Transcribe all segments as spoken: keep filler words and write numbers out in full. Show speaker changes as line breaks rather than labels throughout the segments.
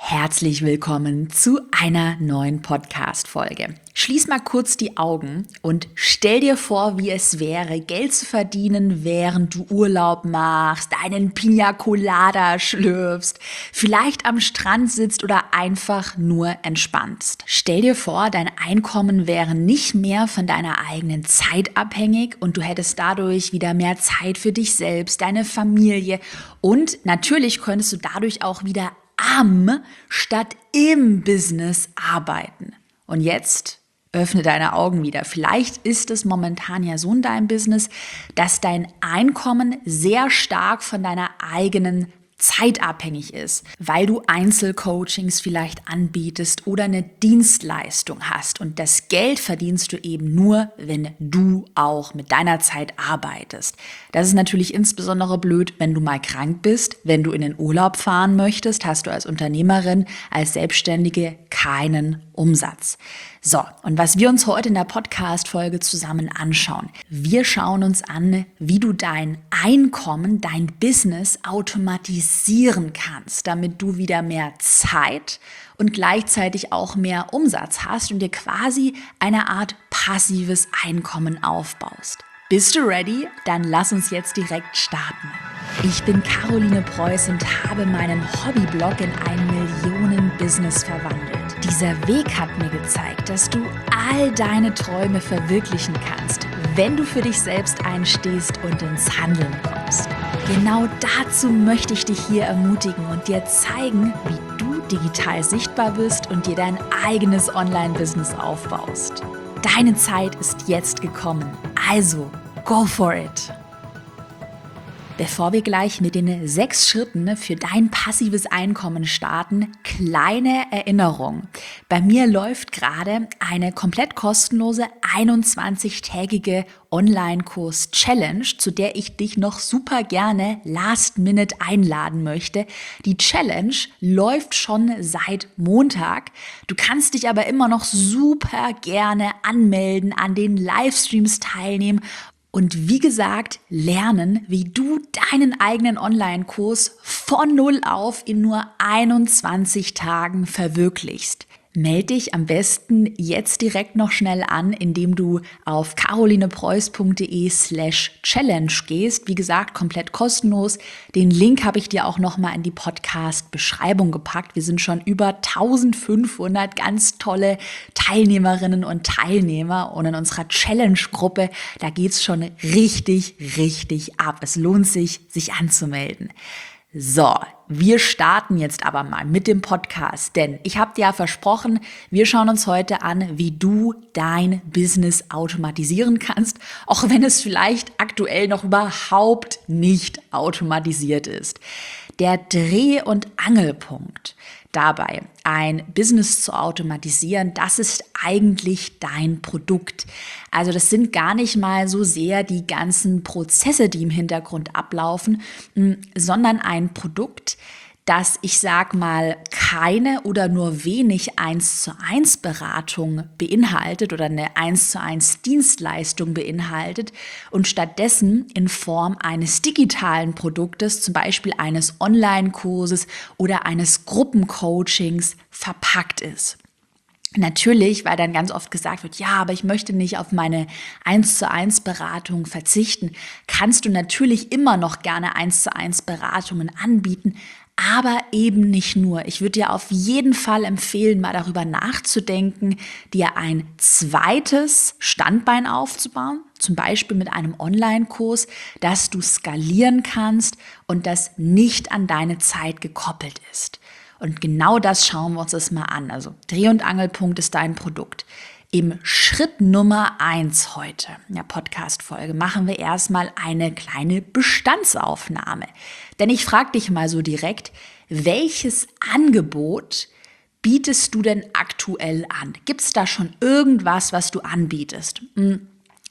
Herzlich willkommen zu einer neuen Podcast-Folge. Schließ mal kurz die Augen und stell dir vor, wie es wäre, Geld zu verdienen, während du Urlaub machst, einen Pina Colada schlürfst, vielleicht am Strand sitzt oder einfach nur entspannst. Stell dir vor, dein Einkommen wäre nicht mehr von deiner eigenen Zeit abhängig und du hättest dadurch wieder mehr Zeit für dich selbst, deine Familie und natürlich könntest du dadurch auch wieder am statt im Business arbeiten. Und jetzt öffne deine Augen wieder. Vielleicht ist es momentan ja so in deinem Business, dass dein Einkommen sehr stark von deiner eigenen Zeit abhängig ist, weil du Einzelcoachings vielleicht anbietest oder eine Dienstleistung hast. Und das Geld verdienst du eben nur, wenn du auch mit deiner Zeit arbeitest. Das ist natürlich insbesondere blöd, wenn du mal krank bist, wenn du in den Urlaub fahren möchtest, hast du als Unternehmerin, als Selbstständige keinen Umsatz. So, und was wir uns heute in der Podcast-Folge zusammen anschauen. Wir schauen uns an, wie du dein Einkommen, dein Business automatisieren kannst, damit du wieder mehr Zeit und gleichzeitig auch mehr Umsatz hast und dir quasi eine Art passives Einkommen aufbaust. Bist du ready? Dann lass uns jetzt direkt starten. Ich bin Caroline Preuß und habe meinen Hobbyblog in ein Millionen-Business verwandelt. Dieser Weg hat mir gezeigt, dass du all deine Träume verwirklichen kannst, wenn du für dich selbst einstehst und ins Handeln kommst. Genau dazu möchte ich dich hier ermutigen und dir zeigen, wie du digital sichtbar bist und dir dein eigenes Online-Business aufbaust. Deine Zeit ist jetzt gekommen, also go for it! Bevor wir gleich mit den sechs Schritten für dein passives Einkommen starten, kleine Erinnerung. Bei mir läuft gerade eine komplett kostenlose einundzwanzig-tägige Online-Kurs-Challenge, zu der ich dich noch super gerne last minute einladen möchte. Die Challenge läuft schon seit Montag. Du kannst dich aber immer noch super gerne anmelden, an den Livestreams teilnehmen. Und wie gesagt, lernen, wie du deinen eigenen Online-Kurs von null auf in nur einundzwanzig Tagen verwirklichst. Meld dich am besten jetzt direkt noch schnell an, indem du auf carolinepreuß.de slash challenge gehst. Wie gesagt, komplett kostenlos. Den Link habe ich dir auch nochmal in die Podcast-Beschreibung gepackt. Wir sind schon über eintausendfünfhundert ganz tolle Teilnehmerinnen und Teilnehmer. Und in unserer Challenge-Gruppe, da geht's schon richtig, richtig ab. Es lohnt sich, sich anzumelden. So, wir starten jetzt aber mal mit dem Podcast, denn ich habe dir ja versprochen, wir schauen uns heute an, wie du dein Business automatisieren kannst, auch wenn es vielleicht aktuell noch überhaupt nicht automatisiert ist. Der Dreh- und Angelpunkt dabei, ein Business zu automatisieren, das ist eigentlich dein Produkt. Also das sind gar nicht mal so sehr die ganzen Prozesse, die im Hintergrund ablaufen, sondern ein Produkt, das, ich sag mal, keine oder nur wenig eins zu eins Beratung beinhaltet oder eine eins zu eins Dienstleistung beinhaltet und stattdessen in Form eines digitalen Produktes, zum Beispiel eines Online-Kurses oder eines Gruppencoachings verpackt ist. Natürlich, weil dann ganz oft gesagt wird, ja, aber ich möchte nicht auf meine eins zu eins Beratung verzichten, kannst du natürlich immer noch gerne eins zu eins Beratungen anbieten, aber eben nicht nur. Ich würde dir auf jeden Fall empfehlen, mal darüber nachzudenken, dir ein zweites Standbein aufzubauen, zum Beispiel mit einem Online-Kurs, das du skalieren kannst und das nicht an deine Zeit gekoppelt ist. Und genau das schauen wir uns das mal an. Also Dreh- und Angelpunkt ist dein Produkt. Im Schritt Nummer eins heute in der Podcast-Folge machen wir erstmal eine kleine Bestandsaufnahme. Denn ich frage dich mal so direkt, welches Angebot bietest du denn aktuell an? Gibt es da schon irgendwas, was du anbietest?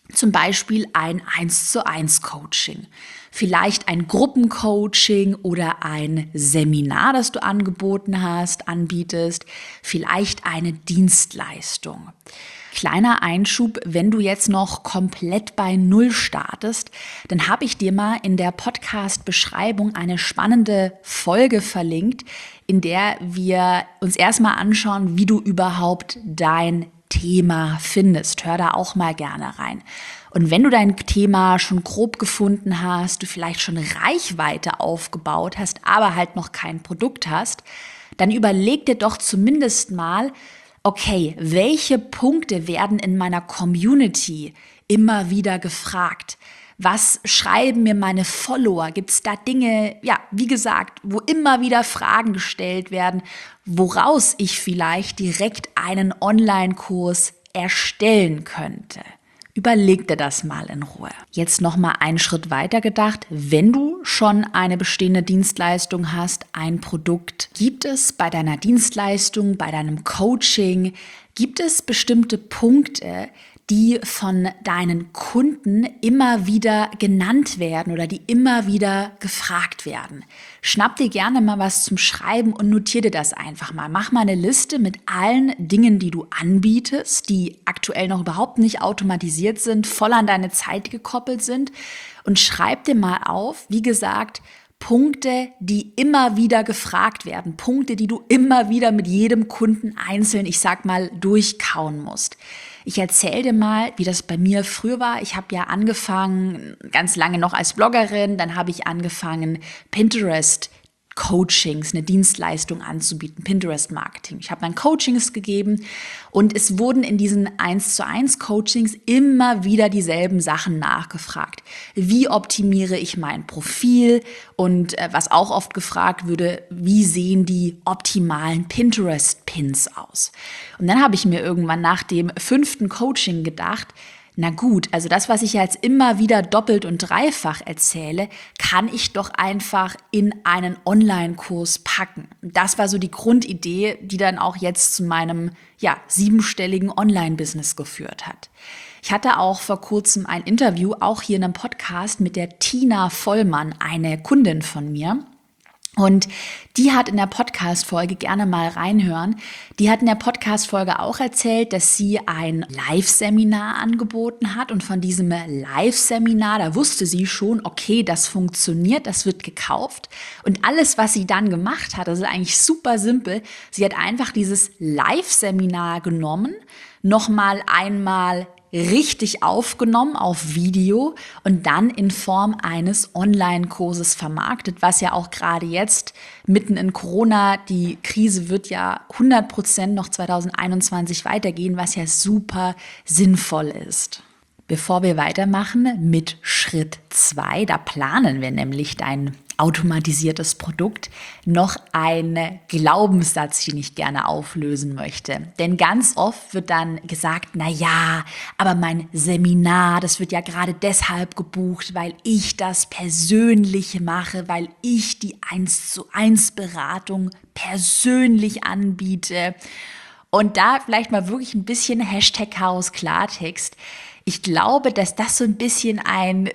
Zum Beispiel ein eins zu eins Coaching, vielleicht ein Gruppencoaching oder ein Seminar, das du angeboten hast, anbietest, vielleicht eine Dienstleistung. Kleiner Einschub, wenn du jetzt noch komplett bei Null startest, dann habe ich dir mal in der Podcast-Beschreibung eine spannende Folge verlinkt, in der wir uns erstmal anschauen, wie du überhaupt dein Thema findest. Hör da auch mal gerne rein. Und wenn du dein Thema schon grob gefunden hast, du vielleicht schon Reichweite aufgebaut hast, aber halt noch kein Produkt hast, dann überleg dir doch zumindest mal, okay, welche Punkte werden in meiner Community immer wieder gefragt? Was schreiben mir meine Follower? Gibt es da Dinge, ja, wie gesagt, wo immer wieder Fragen gestellt werden, woraus ich vielleicht direkt einen Online-Kurs erstellen könnte? Überleg dir das mal in Ruhe. Jetzt noch mal einen Schritt weiter gedacht. Wenn du schon eine bestehende Dienstleistung hast, ein Produkt, gibt es bei deiner Dienstleistung, bei deinem Coaching, gibt es bestimmte Punkte, die von deinen Kunden immer wieder genannt werden oder die immer wieder gefragt werden. Schnapp dir gerne mal was zum Schreiben und notier dir das einfach mal. Mach mal eine Liste mit allen Dingen, die du anbietest, die aktuell noch überhaupt nicht automatisiert sind, voll an deine Zeit gekoppelt sind und schreib dir mal auf, wie gesagt, Punkte, die immer wieder gefragt werden, Punkte, die du immer wieder mit jedem Kunden einzeln, ich sag mal, durchkauen musst. Ich erzähle dir mal, wie das bei mir früher war. Ich habe ja angefangen, ganz lange noch als Bloggerin, dann habe ich angefangen, Pinterest Coachings, eine Dienstleistung anzubieten, Pinterest-Marketing. Ich habe dann Coachings gegeben und es wurden in diesen eins zu eins Coachings immer wieder dieselben Sachen nachgefragt. Wie optimiere ich mein Profil? Und äh, was auch oft gefragt würde, wie sehen die optimalen Pinterest-Pins aus? Und dann habe ich mir irgendwann nach dem fünften Coaching gedacht, na gut, also das, was ich jetzt immer wieder doppelt und dreifach erzähle, kann ich doch einfach in einen Online-Kurs packen. Das war so die Grundidee, die dann auch jetzt zu meinem ja, siebenstelligen Online-Business geführt hat. Ich hatte auch vor kurzem ein Interview, auch hier in einem Podcast, mit der Tina Vollmann, eine Kundin von mir. Und die hat in der Podcast-Folge, gerne mal reinhören, die hat in der Podcast-Folge auch erzählt, dass sie ein Live-Seminar angeboten hat und von diesem Live-Seminar, da wusste sie schon, okay, das funktioniert, das wird gekauft und alles, was sie dann gemacht hat, das ist eigentlich super simpel, sie hat einfach dieses Live-Seminar genommen, nochmal einmal richtig aufgenommen auf Video und dann in Form eines Online-Kurses vermarktet, was ja auch gerade jetzt mitten in Corona, die Krise wird ja hundert Prozent noch zwanzig einundzwanzig weitergehen, was ja super sinnvoll ist. Bevor wir weitermachen mit Schritt zwei, da planen wir nämlich dein automatisiertes Produkt, noch einen Glaubenssatz, den ich gerne auflösen möchte. Denn ganz oft wird dann gesagt, na ja, aber mein Seminar, das wird ja gerade deshalb gebucht, weil ich das persönlich mache, weil ich die eins zu eins Beratung persönlich anbiete. Und da vielleicht mal wirklich ein bisschen Hashtag Chaos Klartext. Ich glaube, dass das so ein bisschen ein,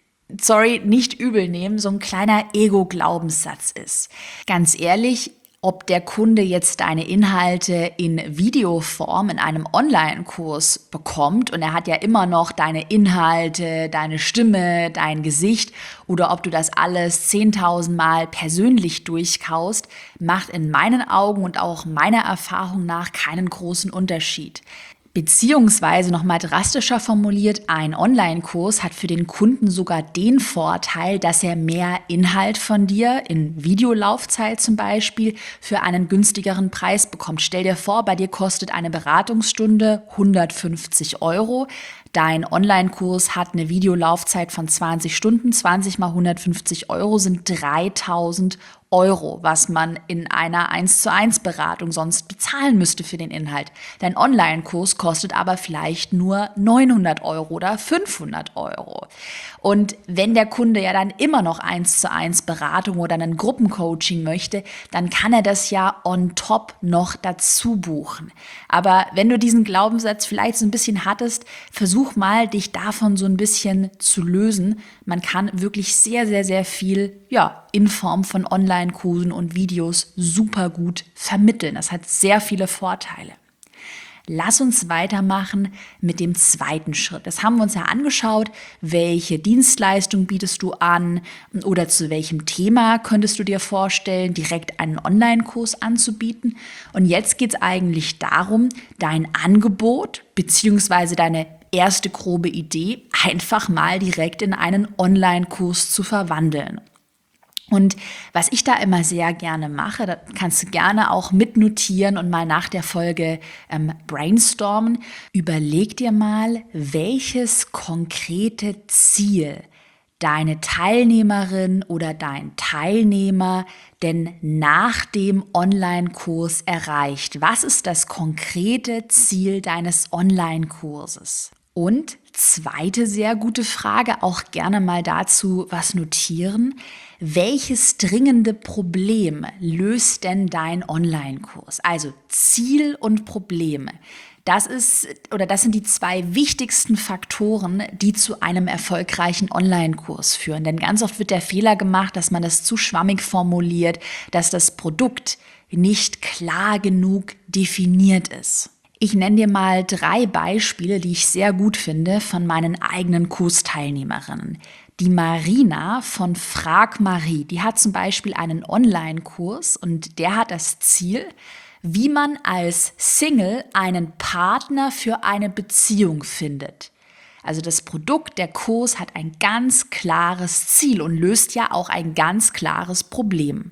sorry, nicht übel nehmen, so ein kleiner Ego-Glaubenssatz ist. Ganz ehrlich, ob der Kunde jetzt deine Inhalte in Videoform in einem Online-Kurs bekommt und er hat ja immer noch deine Inhalte, deine Stimme, dein Gesicht oder ob du das alles zehntausend Mal persönlich durchkaust, macht in meinen Augen und auch meiner Erfahrung nach keinen großen Unterschied. Beziehungsweise nochmal drastischer formuliert, ein Online-Kurs hat für den Kunden sogar den Vorteil, dass er mehr Inhalt von dir, in Videolaufzeit zum Beispiel, für einen günstigeren Preis bekommt. Stell dir vor, bei dir kostet eine Beratungsstunde hundertfünfzig Euro. Dein Online-Kurs hat eine Videolaufzeit von zwanzig Stunden, zwanzig mal hundertfünfzig Euro sind dreitausend Euro, was man in einer eins zu eins Beratung sonst bezahlen müsste für den Inhalt. Dein Online-Kurs kostet aber vielleicht nur neunhundert Euro oder fünfhundert Euro. Und wenn der Kunde ja dann immer noch eins zu eins Beratung oder ein Gruppencoaching möchte, dann kann er das ja on top noch dazu buchen. Aber wenn du diesen Glaubenssatz vielleicht so ein bisschen hattest, versuch mal, dich davon so ein bisschen zu lösen. Man kann wirklich sehr, sehr, sehr viel, ja, in Form von Online-Kursen und Videos super gut vermitteln. Das hat sehr viele Vorteile. Lass uns weitermachen mit dem zweiten Schritt. Das haben wir uns ja angeschaut. Welche Dienstleistung bietest du an oder zu welchem Thema könntest du dir vorstellen, direkt einen Online-Kurs anzubieten? Und jetzt geht es eigentlich darum, dein Angebot bzw. deine erste grobe Idee einfach mal direkt in einen Online-Kurs zu verwandeln. Und was ich da immer sehr gerne mache, da kannst du gerne auch mitnotieren und mal nach der Folge ähm, brainstormen. Überleg dir mal, welches konkrete Ziel deine Teilnehmerin oder dein Teilnehmer denn nach dem Online-Kurs erreicht. Was ist das konkrete Ziel deines Online-Kurses? Und zweite sehr gute Frage, auch gerne mal dazu was notieren. Welches dringende Problem löst denn dein Online-Kurs? Also Ziel und Probleme. Das ist oder das sind die zwei wichtigsten Faktoren, die zu einem erfolgreichen Online-Kurs führen. Denn ganz oft wird der Fehler gemacht, dass man das zu schwammig formuliert, dass das Produkt nicht klar genug definiert ist. Ich nenne dir mal drei Beispiele, die ich sehr gut finde von meinen eigenen Kursteilnehmerinnen. Die Marina von Frag Marie, die hat zum Beispiel einen Online-Kurs und der hat das Ziel, wie man als Single einen Partner für eine Beziehung findet. Also das Produkt, der Kurs hat ein ganz klares Ziel und löst ja auch ein ganz klares Problem.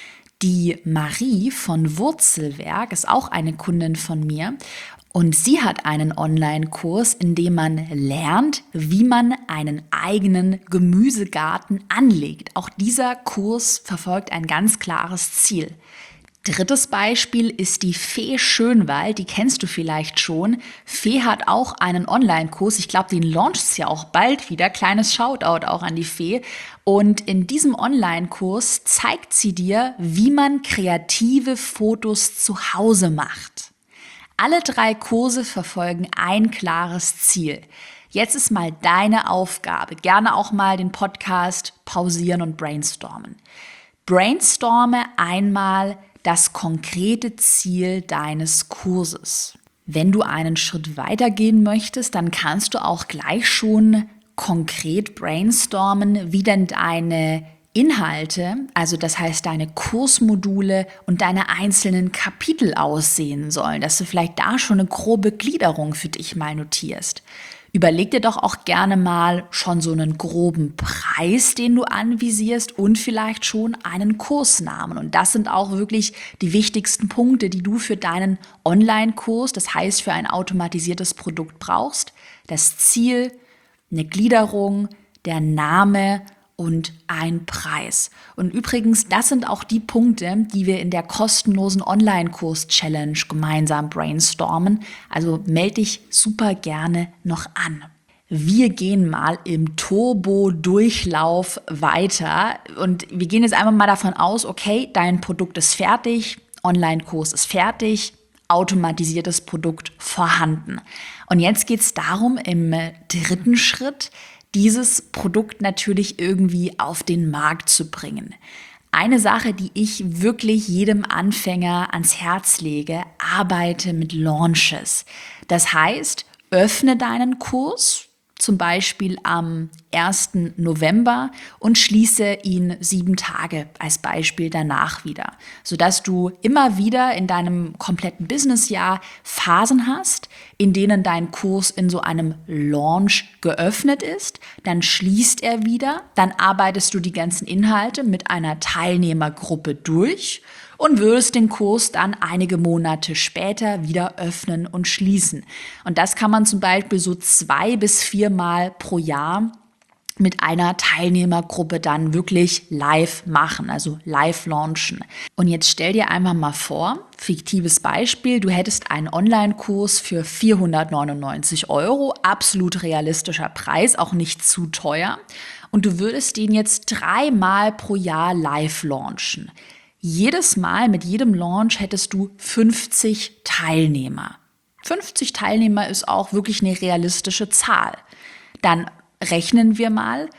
Die Marie von Wurzelwerk ist auch eine Kundin von mir und sie hat einen Online-Kurs, in dem man lernt, wie man einen eigenen Gemüsegarten anlegt. Auch dieser Kurs verfolgt ein ganz klares Ziel. Drittes Beispiel ist die Fee Schönwald, die kennst du vielleicht schon. Fee hat auch einen Online-Kurs, ich glaube, den launcht es ja auch bald wieder, kleines Shoutout auch an die Fee. Und in diesem Online-Kurs zeigt sie dir, wie man kreative Fotos zu Hause macht. Alle drei Kurse verfolgen ein klares Ziel. Jetzt ist mal deine Aufgabe, gerne auch mal den Podcast pausieren und brainstormen. Brainstorme einmal das konkrete Ziel deines Kurses. Wenn du einen Schritt weiter gehen möchtest, dann kannst du auch gleich schon konkret brainstormen, wie denn deine Inhalte, also das heißt deine Kursmodule und deine einzelnen Kapitel aussehen sollen, dass du vielleicht da schon eine grobe Gliederung für dich mal notierst. Überleg dir doch auch gerne mal schon so einen groben Preis, den du anvisierst und vielleicht schon einen Kursnamen. Und das sind auch wirklich die wichtigsten Punkte, die du für deinen Online-Kurs, das heißt für ein automatisiertes Produkt brauchst. Das Ziel, eine Gliederung, der Name und ein Preis. Und übrigens, das sind auch die Punkte, die wir in der kostenlosen Online-Kurs-Challenge gemeinsam brainstormen. Also melde dich super gerne noch an. Wir gehen mal im Turbo-Durchlauf weiter und wir gehen jetzt einfach mal davon aus, okay, dein Produkt ist fertig, Online-Kurs ist fertig, automatisiertes Produkt vorhanden. Und jetzt geht es darum, im dritten Schritt dieses Produkt natürlich irgendwie auf den Markt zu bringen. Eine Sache, die ich wirklich jedem Anfänger ans Herz lege, arbeite mit Launches. Das heißt, öffne deinen Kurs, zum Beispiel am ersten November und schließe ihn sieben Tage als Beispiel danach wieder, sodass du immer wieder in deinem kompletten Businessjahr Phasen hast, in denen dein Kurs in so einem Launch geöffnet ist, dann schließt er wieder, dann arbeitest du die ganzen Inhalte mit einer Teilnehmergruppe durch und würdest den Kurs dann einige Monate später wieder öffnen und schließen. Und das kann man zum Beispiel so zwei bis viermal pro Jahr mit einer Teilnehmergruppe dann wirklich live machen, also live launchen. Und jetzt stell dir einfach mal vor, fiktives Beispiel, du hättest einen Online-Kurs für vierhundertneunundneunzig Euro, absolut realistischer Preis, auch nicht zu teuer. Und du würdest den jetzt dreimal pro Jahr live launchen. Jedes Mal, mit jedem Launch hättest du fünfzig Teilnehmer. fünfzig Teilnehmer ist auch wirklich eine realistische Zahl. Dann rechnen wir mal,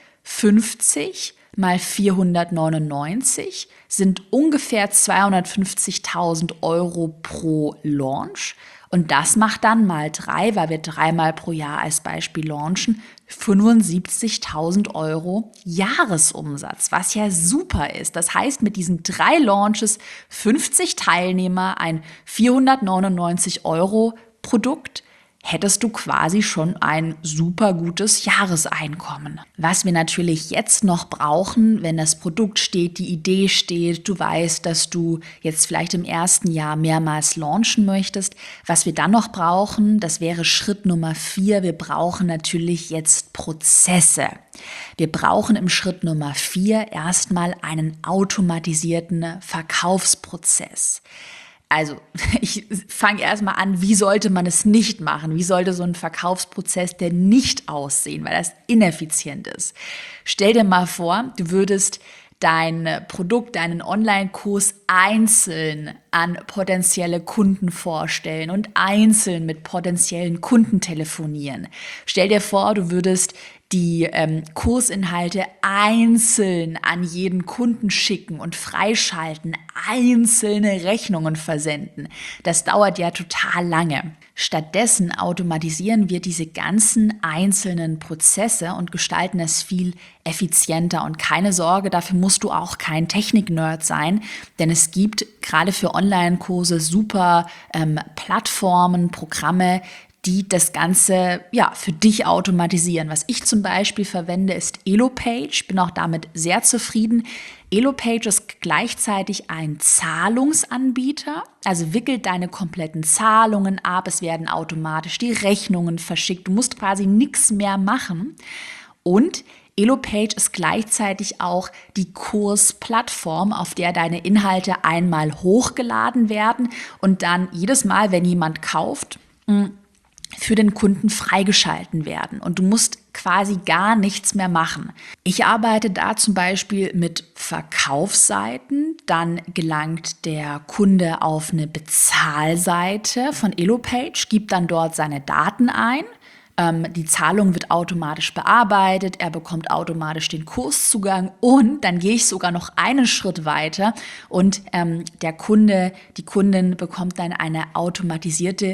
fünfzig mal vierhundertneunundneunzig sind ungefähr zweihundertfünfzigtausend Euro pro Launch. Und das macht dann mal drei, weil wir dreimal pro Jahr als Beispiel launchen, fünfundsiebzigtausend Euro Jahresumsatz, was ja super ist. Das heißt, mit diesen drei Launches, fünfzig Teilnehmer, ein vierhundertneunundneunzig Euro Produkt, hättest du quasi schon ein super gutes Jahreseinkommen. Was wir natürlich jetzt noch brauchen, wenn das Produkt steht, die Idee steht, du weißt, dass du jetzt vielleicht im ersten Jahr mehrmals launchen möchtest, was wir dann noch brauchen, das wäre Schritt Nummer vier, wir brauchen natürlich jetzt Prozesse. Wir brauchen im Schritt Nummer vier erstmal einen automatisierten Verkaufsprozess. Also ich fange erstmal an, wie sollte man es nicht machen? Wie sollte so ein Verkaufsprozess denn nicht aussehen, weil das ineffizient ist? Stell dir mal vor, du würdest dein Produkt, deinen Online-Kurs einzeln an potenzielle Kunden vorstellen und einzeln mit potenziellen Kunden telefonieren. Stell dir vor, du würdest die ähm, Kursinhalte einzeln an jeden Kunden schicken und freischalten, einzelne Rechnungen versenden. Das dauert ja total lange. Stattdessen automatisieren wir diese ganzen einzelnen Prozesse und gestalten es viel effizienter. Und keine Sorge, dafür musst du auch kein Technik-Nerd sein, denn es gibt gerade für Online-Kurse super ähm, Plattformen, Programme, die das Ganze ja für dich automatisieren. Was ich zum Beispiel verwende, ist Elopage. Bin auch damit sehr zufrieden. Elopage ist gleichzeitig ein Zahlungsanbieter, also wickelt deine kompletten Zahlungen ab. Es werden automatisch die Rechnungen verschickt. Du musst quasi nichts mehr machen. Und Elopage ist gleichzeitig auch die Kursplattform, auf der deine Inhalte einmal hochgeladen werden und dann jedes Mal, wenn jemand kauft, für den Kunden freigeschalten werden und du musst quasi gar nichts mehr machen. Ich arbeite da zum Beispiel mit Verkaufsseiten, dann gelangt der Kunde auf eine Bezahlseite von Elopage, gibt dann dort seine Daten ein. Ähm, die Zahlung wird automatisch bearbeitet, er bekommt automatisch den Kurszugang und dann gehe ich sogar noch einen Schritt weiter und ähm, der Kunde, die Kundin bekommt dann eine automatisierte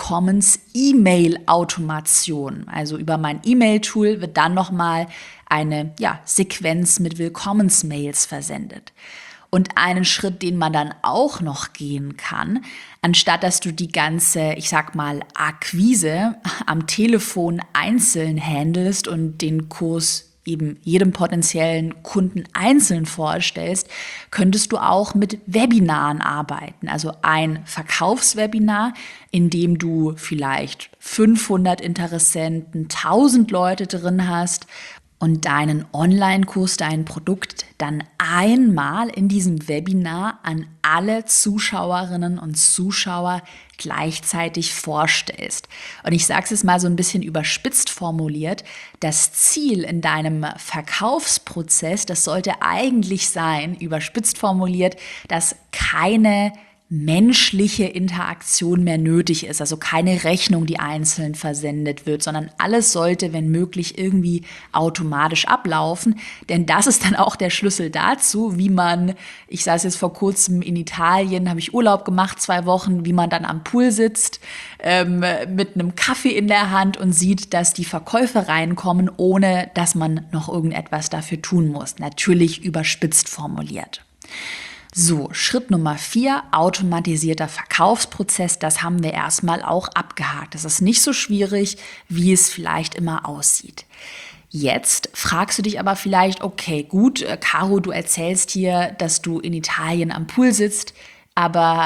Willkommens-E-Mail-Automation. Also über mein E-Mail-Tool wird dann nochmal eine ja, Sequenz mit Willkommensmails versendet. Und einen Schritt, den man dann auch noch gehen kann, anstatt dass du die ganze, ich sag mal, Akquise am Telefon einzeln handelst und den Kurs eben jedem potenziellen Kunden einzeln vorstellst, könntest du auch mit Webinaren arbeiten. Also ein Verkaufswebinar, in dem du vielleicht fünfhundert Interessenten, tausend Leute drin hast und deinen Online-Kurs, dein Produkt dann einmal in diesem Webinar an alle Zuschauerinnen und Zuschauer gleichzeitig vorstellst. Und ich sage es jetzt mal so ein bisschen überspitzt formuliert, das Ziel in deinem Verkaufsprozess, das sollte eigentlich sein, überspitzt formuliert, dass keine menschliche Interaktion mehr nötig ist, also keine Rechnung, die einzeln versendet wird, sondern alles sollte, wenn möglich, irgendwie automatisch ablaufen, denn das ist dann auch der Schlüssel dazu, wie man, ich saß jetzt vor kurzem in Italien, habe ich Urlaub gemacht, zwei Wochen, wie man dann am Pool sitzt, ähm, mit einem Kaffee in der Hand und sieht, dass die Verkäufe reinkommen, ohne dass man noch irgendetwas dafür tun muss. Natürlich überspitzt formuliert. So, Schritt Nummer vier, automatisierter Verkaufsprozess, das haben wir erstmal auch abgehakt. Das ist nicht so schwierig, wie es vielleicht immer aussieht. Jetzt fragst du dich aber vielleicht, okay, gut, Caro, du erzählst hier, dass du in Italien am Pool sitzt, aber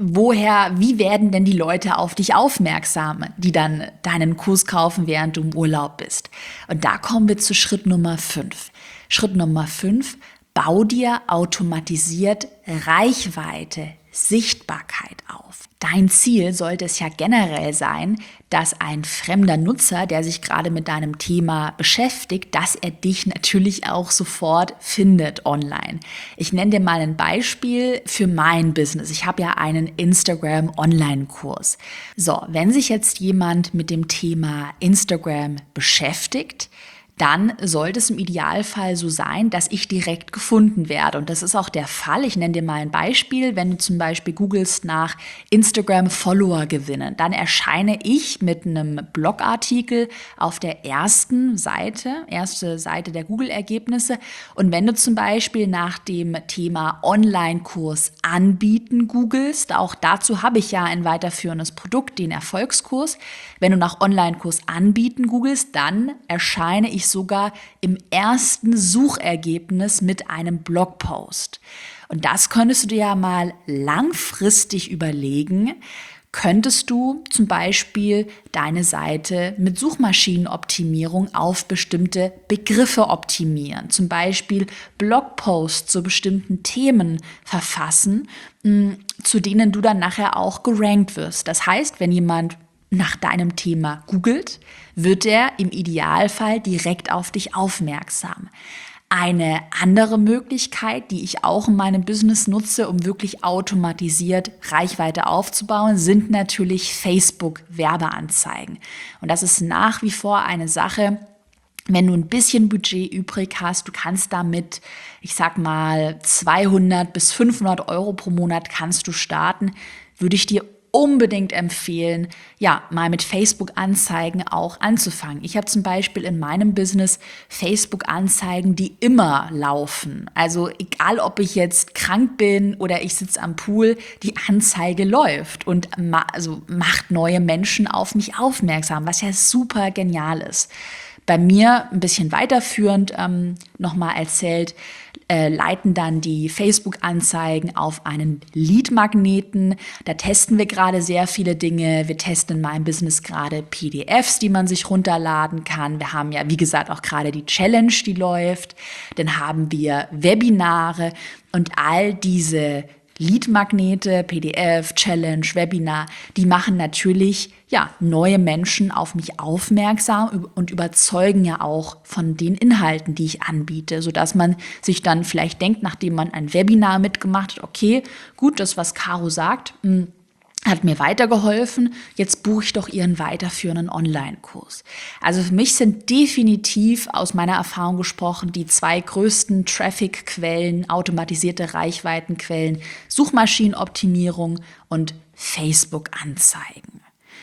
woher, wie werden denn die Leute auf dich aufmerksam, die dann deinen Kurs kaufen, während du im Urlaub bist? Und da kommen wir zu Schritt Nummer fünf. Schritt Nummer fünf, bau dir automatisiert Reichweite, Sichtbarkeit auf. Dein Ziel sollte es ja generell sein, dass ein fremder Nutzer, der sich gerade mit deinem Thema beschäftigt, dass er dich natürlich auch sofort findet online. Ich nenne dir mal ein Beispiel für mein Business. Ich habe ja einen Instagram-Online-Kurs. So, wenn sich jetzt jemand mit dem Thema Instagram beschäftigt, dann sollte es im Idealfall so sein, dass ich direkt gefunden werde. Und das ist auch der Fall. Ich nenne dir mal ein Beispiel. Wenn du zum Beispiel googelst nach Instagram-Follower gewinnen, dann erscheine ich mit einem Blogartikel auf der ersten Seite, erste Seite der Google-Ergebnisse. Und wenn du zum Beispiel nach dem Thema Online-Kurs anbieten googelst, auch dazu habe ich ja ein weiterführendes Produkt, den Erfolgskurs. Wenn du nach Online-Kurs anbieten googelst, dann erscheine ich sogar im ersten Suchergebnis mit einem Blogpost. Und das könntest du dir ja mal langfristig überlegen. Könntest du zum Beispiel deine Seite mit Suchmaschinenoptimierung auf bestimmte Begriffe optimieren, zum Beispiel Blogposts zu bestimmten Themen verfassen, zu denen du dann nachher auch gerankt wirst. Das heißt, wenn jemand nach deinem Thema googelt, wird er im Idealfall direkt auf dich aufmerksam. Eine andere Möglichkeit, die ich auch in meinem Business nutze, um wirklich automatisiert Reichweite aufzubauen, sind natürlich Facebook-Werbeanzeigen. Und das ist nach wie vor eine Sache, wenn du ein bisschen Budget übrig hast, du kannst damit, ich sag mal, zweihundert bis fünfhundert Euro pro Monat kannst du starten, würde ich dir unbedingt empfehlen, ja, mal mit Facebook-Anzeigen auch anzufangen. Ich habe zum Beispiel in meinem Business Facebook-Anzeigen, die immer laufen. Also egal, ob ich jetzt krank bin oder ich sitze am Pool, die Anzeige läuft und ma- also macht neue Menschen auf mich aufmerksam, was ja super genial ist. Bei mir ein bisschen weiterführend ähm, nochmal erzählt, äh, leiten dann die Facebook-Anzeigen auf einen Lead-Magneten. Da testen wir gerade sehr viele Dinge. Wir testen in meinem Business gerade P D Fs, die man sich runterladen kann. Wir haben ja, wie gesagt, auch gerade die Challenge, die läuft. Dann haben wir Webinare und all diese Lead-Magnete, P D F, Challenge, Webinar, die machen natürlich ja neue Menschen auf mich aufmerksam und überzeugen ja auch von den Inhalten, die ich anbiete, sodass man sich dann vielleicht denkt, nachdem man ein Webinar mitgemacht hat, okay, gut, das, was Caro sagt, mh, hat mir weitergeholfen, jetzt buche ich doch ihren weiterführenden Online-Kurs. Also für mich sind definitiv aus meiner Erfahrung gesprochen die zwei größten Traffic-Quellen, automatisierte Reichweitenquellen, Suchmaschinenoptimierung und Facebook-Anzeigen.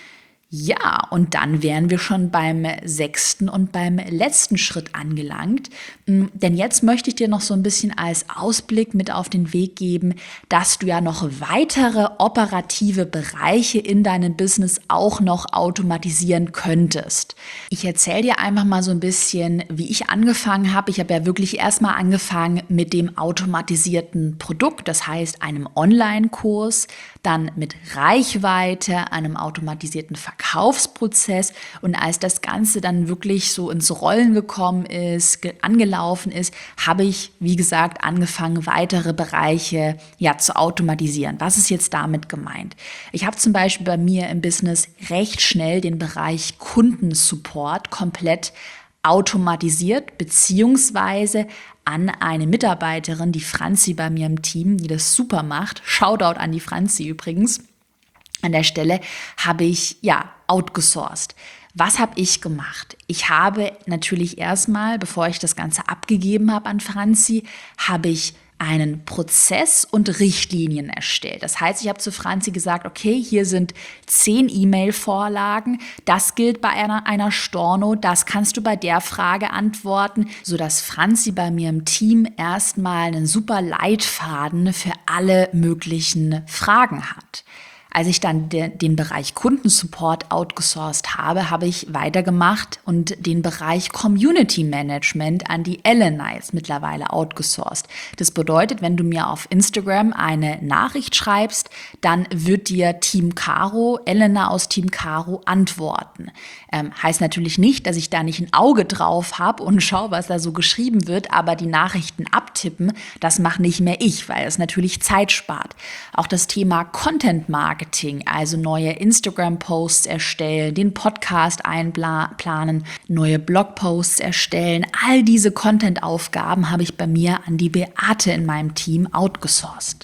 Ja, und dann wären wir schon beim sechsten und beim letzten Schritt angelangt. Denn jetzt möchte ich dir noch so ein bisschen als Ausblick mit auf den Weg geben, dass du ja noch weitere operative Bereiche in deinem Business auch noch automatisieren könntest. Ich erzähle dir einfach mal so ein bisschen, wie ich angefangen habe. Ich habe ja wirklich erstmal angefangen mit dem automatisierten Produkt, das heißt einem Online-Kurs, dann mit Reichweite, einem automatisierten Verkaufsprozess. Und als das Ganze dann wirklich so ins Rollen gekommen ist, ge- angelaufen ist, habe ich, wie gesagt, angefangen, weitere Bereiche ja zu automatisieren. Was ist jetzt damit gemeint? Ich habe zum Beispiel bei mir im Business recht schnell den Bereich Kundensupport komplett automatisiert, beziehungsweise an eine Mitarbeiterin, die Franzi bei mir im Team, die das super macht. Shoutout an die Franzi übrigens. An der Stelle habe ich, ja, outgesourced. Was habe ich gemacht? Ich habe natürlich erstmal, bevor ich das Ganze abgegeben habe an Franzi, habe ich einen Prozess und Richtlinien erstellt. Das heißt, ich habe zu Franzi gesagt, okay, hier sind zehn E-Mail-Vorlagen, das gilt bei einer, einer Storno, das kannst du bei der Frage antworten, sodass Franzi bei mir im Team erstmal einen super Leitfaden für alle möglichen Fragen hat. Als ich dann de, den Bereich Kundensupport outgesourced habe, habe ich weitergemacht und den Bereich Community Management an die Elena jetzt mittlerweile outgesourced. Das bedeutet, wenn du mir auf Instagram eine Nachricht schreibst, dann wird dir Team Caro, Elena aus Team Caro antworten. Ähm, heißt natürlich nicht, dass ich da nicht ein Auge drauf habe und schaue, was da so geschrieben wird, aber die Nachrichten abtippen, das mache nicht mehr ich, weil es natürlich Zeit spart. Auch das Thema Content Marketing, also neue Instagram-Posts erstellen, den Podcast einplanen, neue Blogposts erstellen, all diese Content-Aufgaben habe ich bei mir an die Beate in meinem Team outgesourced.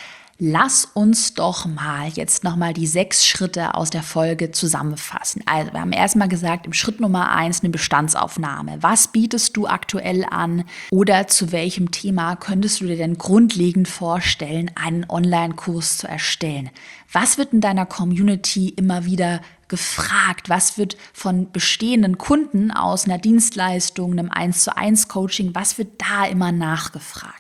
Lass uns doch mal jetzt nochmal die sechs Schritte aus der Folge zusammenfassen. Also wir haben erstmal gesagt, im Schritt Nummer eins eine Bestandsaufnahme. Was bietest du aktuell an oder zu welchem Thema könntest du dir denn grundlegend vorstellen, einen Online-Kurs zu erstellen? Was wird in deiner Community immer wieder gefragt? Was wird von bestehenden Kunden aus einer Dienstleistung, einem eins zu eins Coaching, was wird da immer nachgefragt?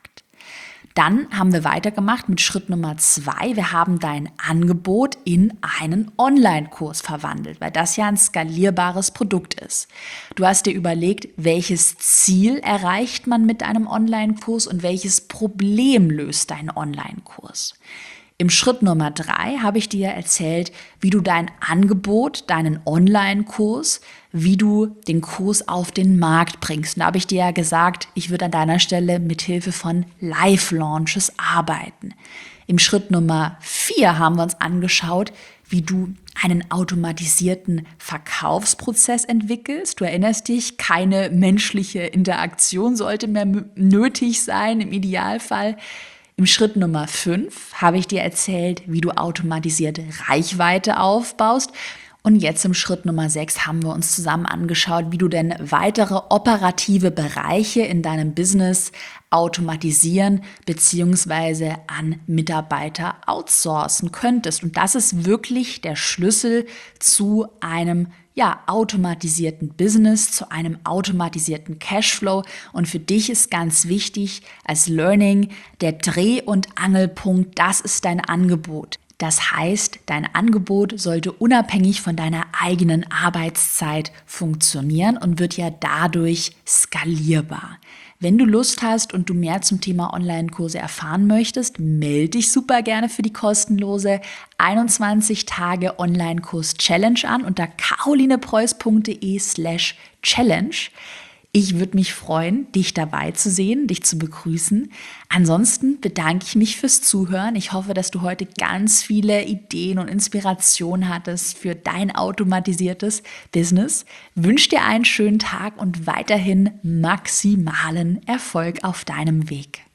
Dann haben wir weitergemacht mit Schritt Nummer zwei. Wir haben dein Angebot in einen Online-Kurs verwandelt, weil das ja ein skalierbares Produkt ist. Du hast dir überlegt, welches Ziel erreicht man mit einem Online-Kurs und welches Problem löst dein Online-Kurs. Im Schritt Nummer drei habe ich dir erzählt, wie du dein Angebot, deinen Online-Kurs, wie du den Kurs auf den Markt bringst. Und da habe ich dir ja gesagt, ich würde an deiner Stelle mithilfe von Live-Launches arbeiten. Im Schritt Nummer vier haben wir uns angeschaut, wie du einen automatisierten Verkaufsprozess entwickelst. Du erinnerst dich, keine menschliche Interaktion sollte mehr nötig sein im Idealfall. Im Schritt Nummer fünf habe ich dir erzählt, wie du automatisierte Reichweite aufbaust. Und jetzt im Schritt Nummer sechs haben wir uns zusammen angeschaut, wie du denn weitere operative Bereiche in deinem Business automatisieren bzw. an Mitarbeiter outsourcen könntest. Und das ist wirklich der Schlüssel zu einem ja, automatisierten Business, zu einem automatisierten Cashflow. Und für dich ist ganz wichtig als Learning der Dreh- und Angelpunkt, das ist dein Angebot. Das heißt, dein Angebot sollte unabhängig von deiner eigenen Arbeitszeit funktionieren und wird ja dadurch skalierbar. Wenn du Lust hast und du mehr zum Thema Online-Kurse erfahren möchtest, melde dich super gerne für die kostenlose einundzwanzig Tage Online-Kurs-Challenge an unter carolinepreuß.de slash challenge. Ich würde mich freuen, dich dabei zu sehen, dich zu begrüßen. Ansonsten bedanke ich mich fürs Zuhören. Ich hoffe, dass du heute ganz viele Ideen und Inspirationen hattest für dein automatisiertes Business. Wünsche dir einen schönen Tag und weiterhin maximalen Erfolg auf deinem Weg.